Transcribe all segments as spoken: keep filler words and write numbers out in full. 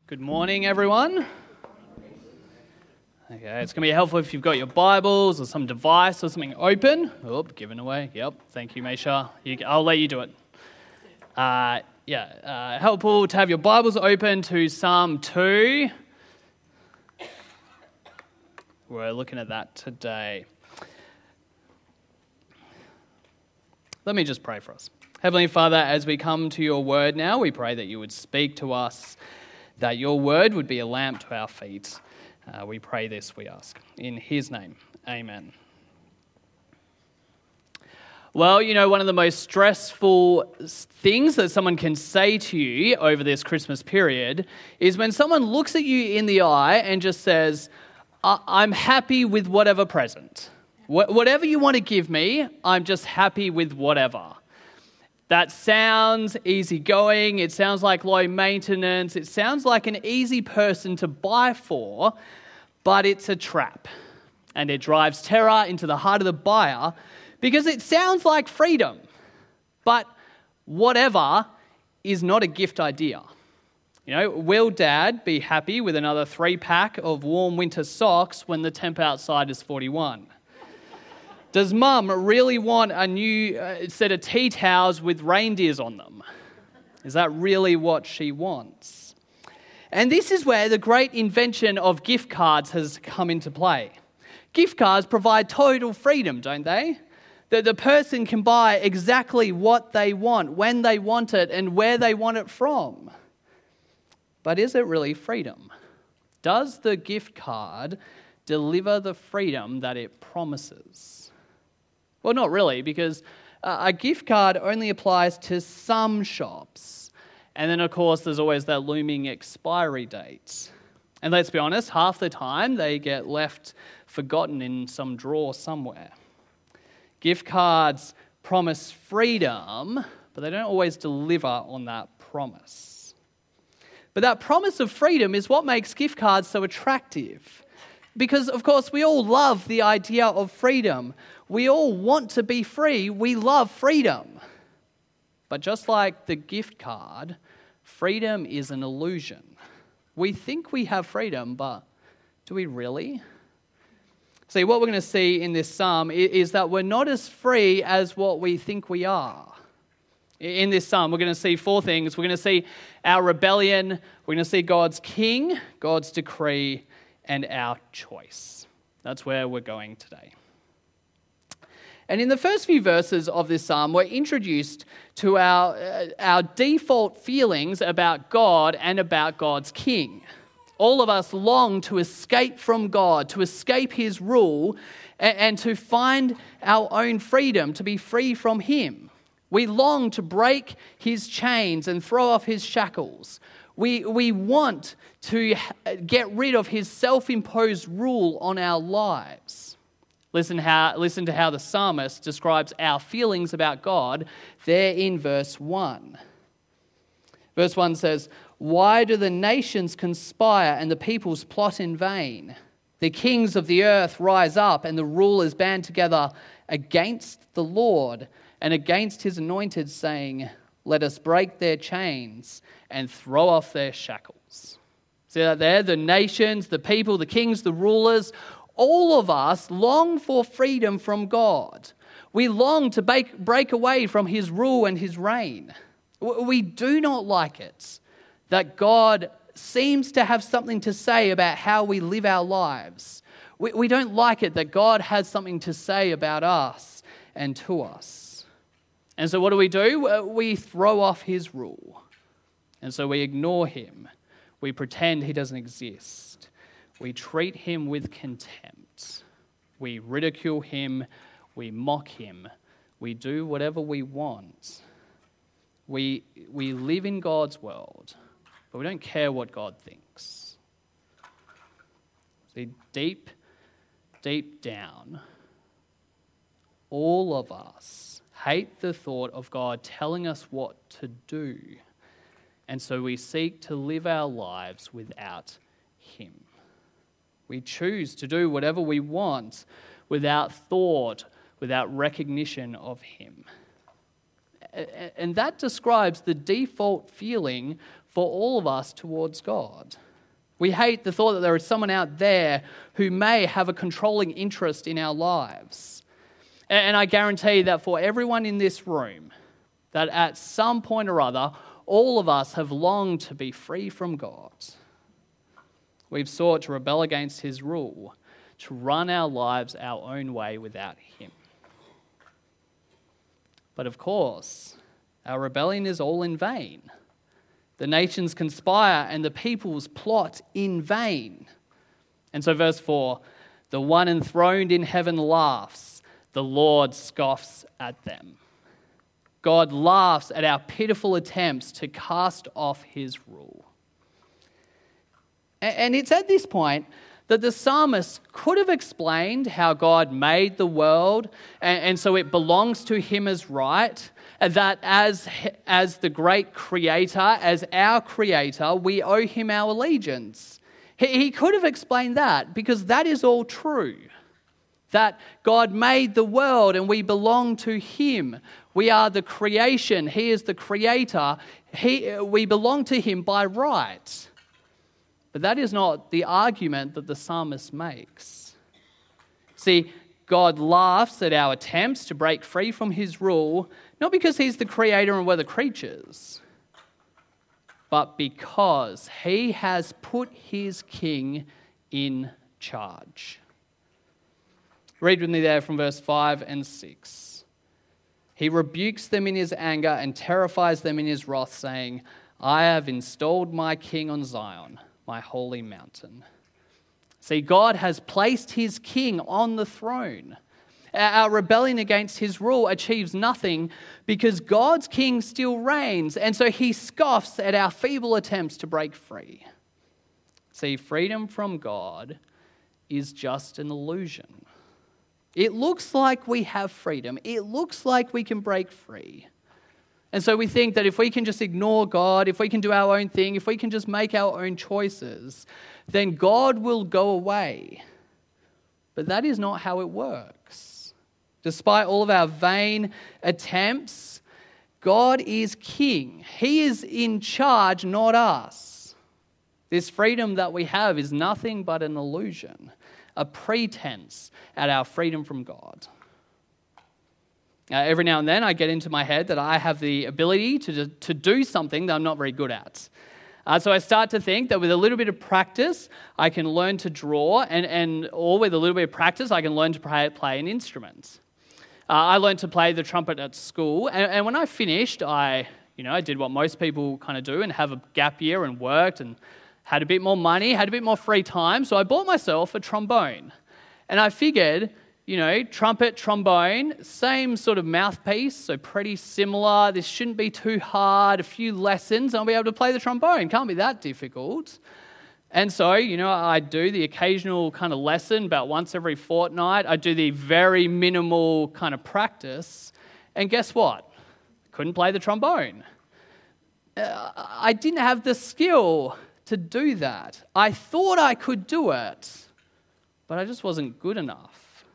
Good morning, everyone. Okay, it's going to be helpful if you've got your Bibles or some device or something open. Oh, given away. Yep, thank you, Misha. You, I'll let you do it. Uh, yeah, uh, helpful to have your Bibles open to Psalm two. We're looking at that today. Let me just pray for us. Heavenly Father, as we come to your word now, we pray that you would speak to us, that your word would be a lamp to our feet. Uh, we pray this, we ask. In his name, amen. Well, you know, one of the most stressful things that someone can say to you over this Christmas period is when someone looks at you in the eye and just says, I'm happy with whatever present. Wh- whatever you want to give me, I'm just happy with whatever. That sounds easygoing, it sounds like low maintenance, it sounds like an easy person to buy for, but it's a trap. And it drives terror into the heart of the buyer because it sounds like freedom. But whatever is not a gift idea. You know, will Dad be happy with another three pack of warm winter socks when the temp outside is forty-one? Does Mum really want a new uh, set of tea towels with reindeers on them? Is that really what she wants? And this is where the great invention of gift cards has come into play. Gift cards provide total freedom, don't they? That the person can buy exactly what they want, when they want it, and where they want it from. But is it really freedom? Does the gift card deliver the freedom that it promises? Well, not really, because a gift card only applies to some shops. And then, of course, there's always that looming expiry date. And let's be honest, half the time they get left forgotten in some drawer somewhere. Gift cards promise freedom, but they don't always deliver on that promise. But that promise of freedom is what makes gift cards so attractive. Because, of course, we all love the idea of freedom. We all want to be free. We love freedom. But just like the gift card, freedom is an illusion. We think we have freedom, but do we really? See, what we're going to see in this psalm is that we're not as free as what we think we are. In this psalm, we're going to see four things. We're going to see our rebellion, we're going to see God's king, God's decree, and our choice. That's where we're going today. And in the first few verses of this psalm, we're introduced to our, uh, our default feelings about God and about God's king. All of us long to escape from God, to escape his rule, and, and to find our own freedom, to be free from him. We long to break his chains and throw off his shackles. We, we want to get rid of his self-imposed rule on our lives. Listen how listen to how the psalmist describes our feelings about God there in verse one. Verse one says, "Why do the nations conspire and the peoples plot in vain? The kings of the earth rise up and the rulers band together against the Lord and against his anointed, saying, let us break their chains and throw off their shackles." See that there? The nations, the people, the kings, the rulers, all of us long for freedom from God. We long to break, break away from his rule and his reign. We do not like it that God seems to have something to say about how we live our lives. We, we don't like it that God has something to say about us and to us. And so what do we do? We throw off his rule. And so we ignore him. We pretend he doesn't exist. We treat him with contempt. We ridicule him. We mock him. We do whatever we want. We, we live in God's world, but we don't care what God thinks. See, deep, deep down, all of us hate the thought of God telling us what to do. And so we seek to live our lives without him. We choose to do whatever we want without thought, without recognition of him. And that describes the default feeling for all of us towards God. We hate the thought that there is someone out there who may have a controlling interest in our lives. And I guarantee that for everyone in this room, that at some point or other, all of us have longed to be free from God. We've sought to rebel against his rule, to run our lives our own way without him. But of course, our rebellion is all in vain. The nations conspire and the peoples plot in vain. And so verse four, the one enthroned in heaven laughs, the Lord scoffs at them. God laughs at our pitiful attempts to cast off his rule. And it's at this point that the psalmist could have explained how God made the world, and so it belongs to him as right, that as, as the great creator, as our creator, we owe him our allegiance. He, he could have explained that, because that is all true. That God made the world and we belong to him. We are the creation. He is the creator. He, we belong to him by right. But that is not the argument that the psalmist makes. See, God laughs at our attempts to break free from his rule, not because he's the creator and we're the creatures, but because he has put his king in charge. Read with me there from verse five and six. He rebukes them in his anger and terrifies them in his wrath, saying, I have installed my king on Zion, my holy mountain. See, God has placed his king on the throne. Our rebellion against his rule achieves nothing because God's king still reigns, and so he scoffs at our feeble attempts to break free. See, freedom from God is just an illusion. It looks like we have freedom. It looks like we can break free. And so we think that if we can just ignore God, if we can do our own thing, if we can just make our own choices, then God will go away. But that is not how it works. Despite all of our vain attempts, God is king. He is in charge, not us. This freedom that we have is nothing but an illusion, a pretense at our freedom from God. Uh, every now and then I get into my head that I have the ability to, to do something that I'm not very good at. Uh, so I start to think that with a little bit of practice, I can learn to draw, and, and or with a little bit of practice, I can learn to play, play an instrument. Uh, I learned to play the trumpet at school, and, and when I finished, I, you know, I did what most people kind of do and have a gap year and worked and had a bit more money, had a bit more free time, so I bought myself a trombone. And I figured, you know, trumpet, trombone, same sort of mouthpiece, so pretty similar. This shouldn't be too hard. A few lessons, and I'll be able to play the trombone. Can't be that difficult. And so, you know, I do the occasional kind of lesson about once every fortnight. I do the very minimal kind of practice. And guess what? Couldn't play the trombone. Uh, I didn't have the skill to do that. I thought I could do it, but I just wasn't good enough.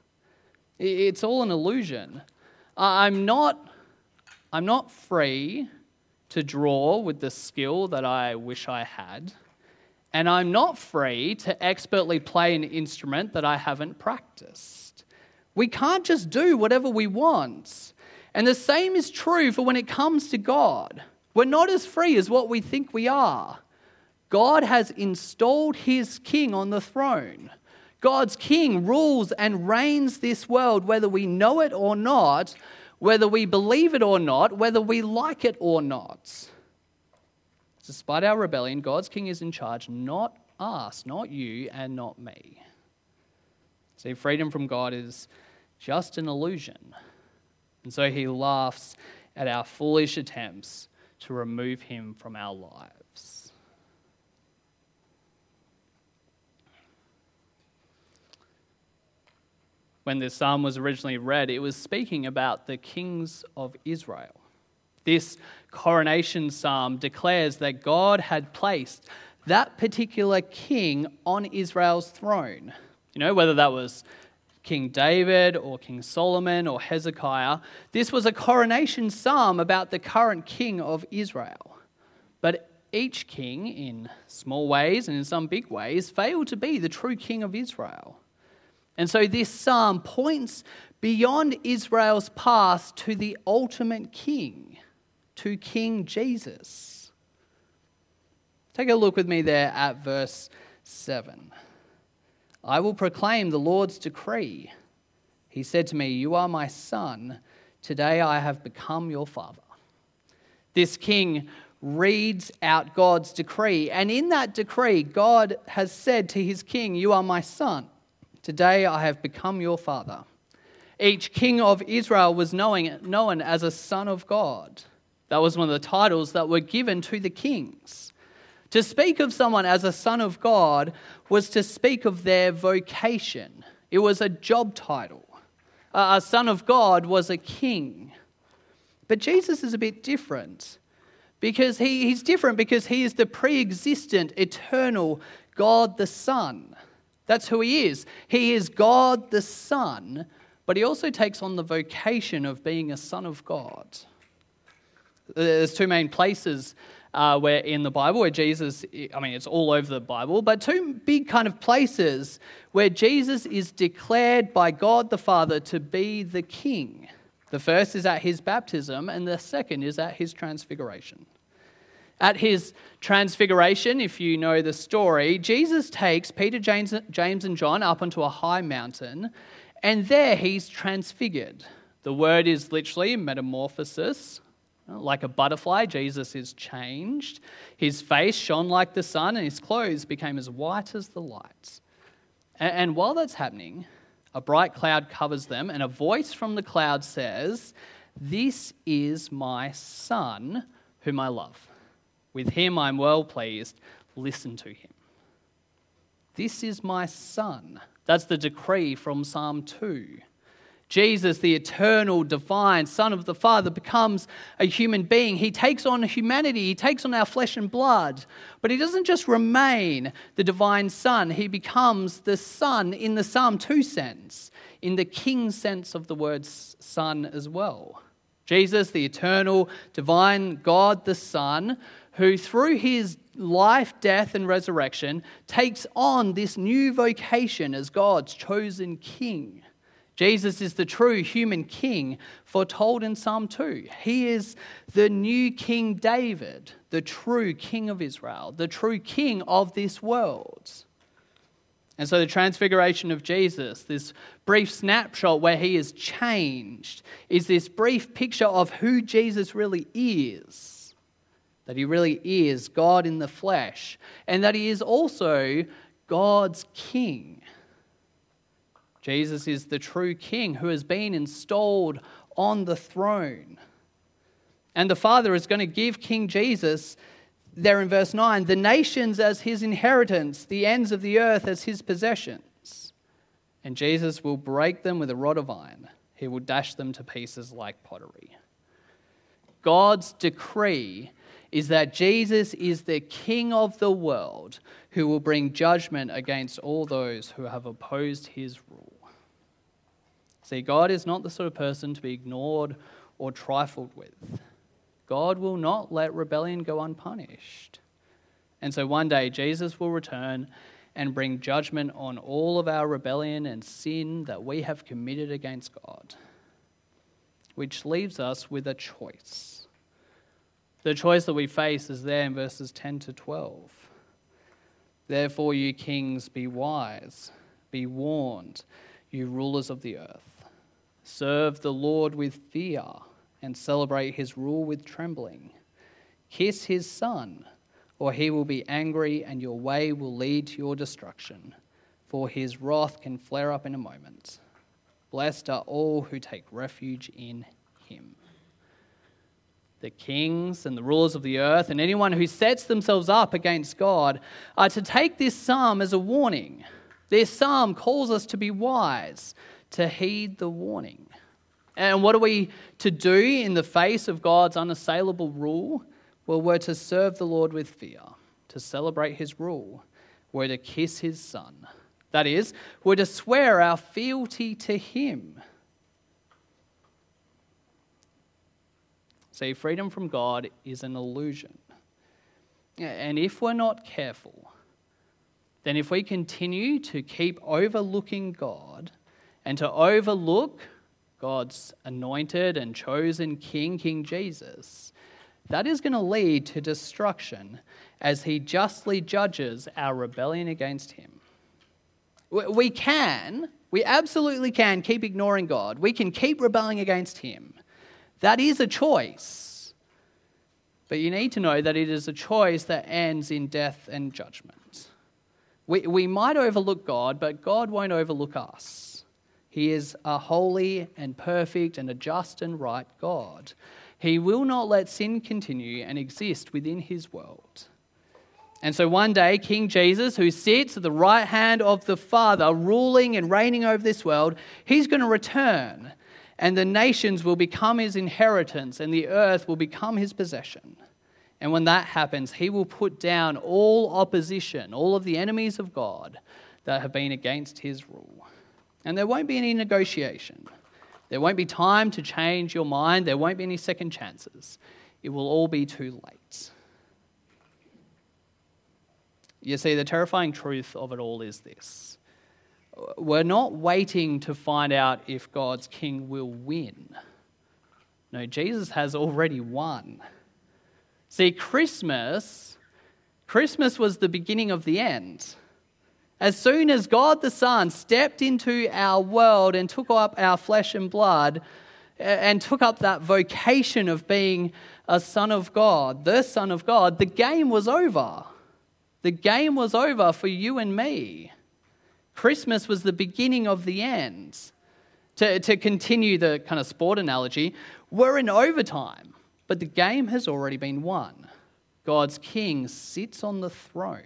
It's all an illusion. I'm not, I'm not free to draw with the skill that I wish I had, and I'm not free to expertly play an instrument that I haven't practiced. We can't just do whatever we want. And the same is true for when it comes to God. We're not as free as what we think we are. God has installed his king on the throne. God's king rules and reigns this world, whether we know it or not, whether we believe it or not, whether we like it or not. Despite our rebellion, God's king is in charge, not us, not you, and not me. See, freedom from God is just an illusion. And so he laughs at our foolish attempts to remove him from our lives. When this psalm was originally read, it was speaking about the kings of Israel. This coronation psalm declares that God had placed that particular king on Israel's throne. You know, whether that was King David or King Solomon or Hezekiah, this was a coronation psalm about the current king of Israel. But each king, in small ways and in some big ways, failed to be the true king of Israel. And so this psalm points beyond Israel's past to the ultimate king, to King Jesus. Take a look with me there at verse seven. I will proclaim the Lord's decree. He said to me, you are my son. Today I have become your father. This king reads out God's decree. And in that decree, God has said to his king, you are my son. Today I have become your father. Each king of Israel was knowing, known as a son of God. That was one of the titles that were given to the kings. To speak of someone as a son of God was to speak of their vocation. It was a job title. A son of God was a king. But Jesus is a bit different. Because he, he's different because he is the pre-existent, eternal God the Son. That's who he is. He is God the Son, but he also takes on the vocation of being a son of God. There's two main places uh, where in the Bible where Jesus, I mean, it's all over the Bible, but two big kind of places where Jesus is declared by God the Father to be the King. The first is at his baptism, and the second is at his transfiguration. At his transfiguration, if you know the story, Jesus takes Peter, James, James and John up onto a high mountain, and there he's transfigured. The word is literally metamorphosis. Like a butterfly, Jesus is changed. His face shone like the sun, and his clothes became as white as the light. And, and while that's happening, a bright cloud covers them, and a voice from the cloud says, this is my son, whom I love. With him I'm well pleased. Listen to him. This is my son. That's the decree from Psalm two. Jesus, the eternal, divine Son of the Father, becomes a human being. He takes on humanity. He takes on our flesh and blood. But he doesn't just remain the divine Son. He becomes the Son in the Psalm two sense, in the king sense of the word Son as well. Jesus, the eternal, divine God the Son, who through his life, death, and resurrection takes on this new vocation as God's chosen king. Jesus is the true human king foretold in Psalm two. He is the new King David, the true king of Israel, the true king of this world. And so the transfiguration of Jesus, this brief snapshot where he is changed, is this brief picture of who Jesus really is. That he really is God in the flesh, and that he is also God's king. Jesus is the true king who has been installed on the throne. And the Father is going to give King Jesus, there in verse nine, the nations as his inheritance, the ends of the earth as his possessions. And Jesus will break them with a rod of iron. He will dash them to pieces like pottery. God's decree is that Jesus is the King of the world who will bring judgment against all those who have opposed his rule. See, God is not the sort of person to be ignored or trifled with. God will not let rebellion go unpunished. And so one day Jesus will return and bring judgment on all of our rebellion and sin that we have committed against God, which leaves us with a choice. The choice that we face is there in verses ten to twelve. Therefore, you kings, be wise, be warned, you rulers of the earth. Serve the Lord with fear and celebrate his rule with trembling. Kiss his son, or he will be angry and your way will lead to your destruction, for his wrath can flare up in a moment. Blessed are all who take refuge in him. The kings and the rulers of the earth and anyone who sets themselves up against God are to take this psalm as a warning. This psalm calls us to be wise, to heed the warning. And what are we to do in the face of God's unassailable rule? Well, we're to serve the Lord with fear, to celebrate his rule. We're to kiss his son. That is, we're to swear our fealty to him. See, freedom from God is an illusion. And if we're not careful, then if we continue to keep overlooking God and to overlook God's anointed and chosen King, King Jesus, that is going to lead to destruction as he justly judges our rebellion against him. We can, we absolutely can keep ignoring God. We can keep rebelling against him. That is a choice. But you need to know that it is a choice that ends in death and judgment. We, we might overlook God, but God won't overlook us. He is a holy and perfect and a just and right God. He will not let sin continue and exist within his world. And so one day, King Jesus, who sits at the right hand of the Father, ruling and reigning over this world, he's going to return, and the nations will become his inheritance, and the earth will become his possession. And when that happens, he will put down all opposition, all of the enemies of God that have been against his rule. And there won't be any negotiation. There won't be time to change your mind. There won't be any second chances. It will all be too late. You see, the terrifying truth of it all is this. We're not waiting to find out if God's king will win. No, Jesus has already won. See, Christmas, Christmas was the beginning of the end. As soon as God the Son stepped into our world and took up our flesh and blood and took up that vocation of being a son of God, the Son of God, the game was over. The game was over for you and me. Christmas was the beginning of the end. To, to continue the kind of sport analogy, we're in overtime, but the game has already been won. God's king sits on the throne.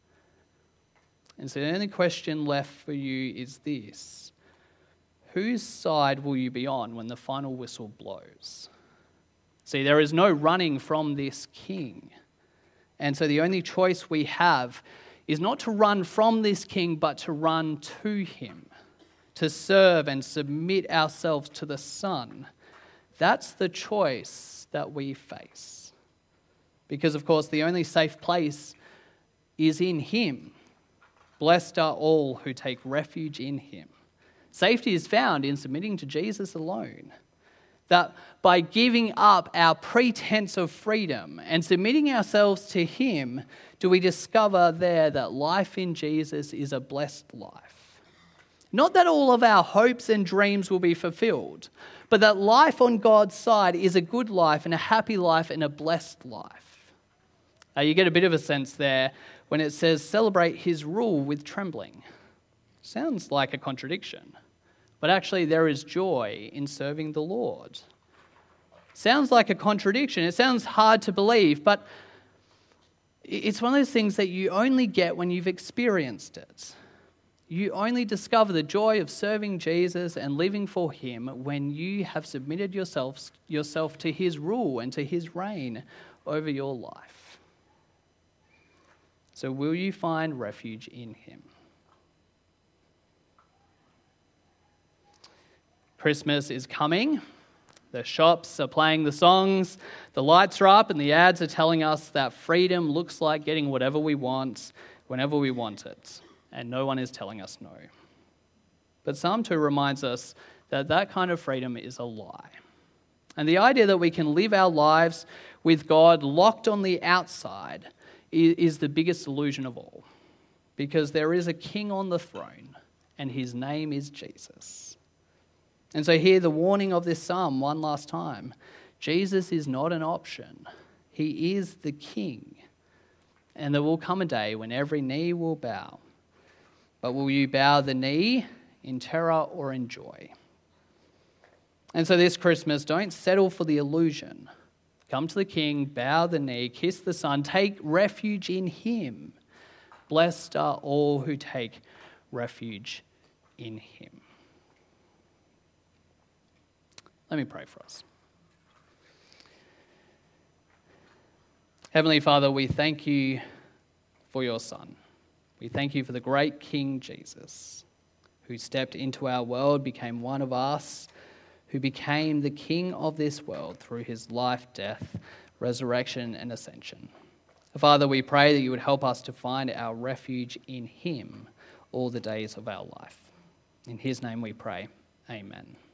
And so the only question left for you is this: whose side will you be on when the final whistle blows? See, there is no running from this king. And so the only choice we have is not to run from this king, but to run to him, to serve and submit ourselves to the Son. That's the choice that we face. Because, of course, the only safe place is in him. Blessed are all who take refuge in him. Safety is found in submitting to Jesus alone. That by giving up our pretense of freedom and submitting ourselves to him, do we discover there that life in Jesus is a blessed life. Not that all of our hopes and dreams will be fulfilled, but that life on God's side is a good life and a happy life and a blessed life. Uh, you get a bit of a sense there when it says celebrate his rule with trembling. Sounds like a contradiction. But actually there is joy in serving the Lord. Sounds like a contradiction. It sounds hard to believe, but it's one of those things that you only get when you've experienced it. You only discover the joy of serving Jesus and living for him when you have submitted yourself, yourself to his rule and to his reign over your life. So will you find refuge in him? Christmas is coming. The shops are playing the songs, the lights are up, and the ads are telling us that freedom looks like getting whatever we want, whenever we want it. And no one is telling us no. But Psalm two reminds us that that kind of freedom is a lie. And the idea that we can live our lives with God locked on the outside is the biggest illusion of all. Because there is a king on the throne, and his name is Jesus. And so hear the warning of this psalm one last time. Jesus is not an option. He is the king. And there will come a day when every knee will bow. But will you bow the knee in terror or in joy? And so this Christmas, don't settle for the illusion. Come to the king, bow the knee, kiss the Son, take refuge in him. Blessed are all who take refuge in him. Let me pray for us. Heavenly Father, we thank you for your Son. We thank you for the great King Jesus, who stepped into our world, became one of us, who became the King of this world through his life, death, resurrection, and ascension. Father, we pray that you would help us to find our refuge in him all the days of our life. In his name we pray. Amen.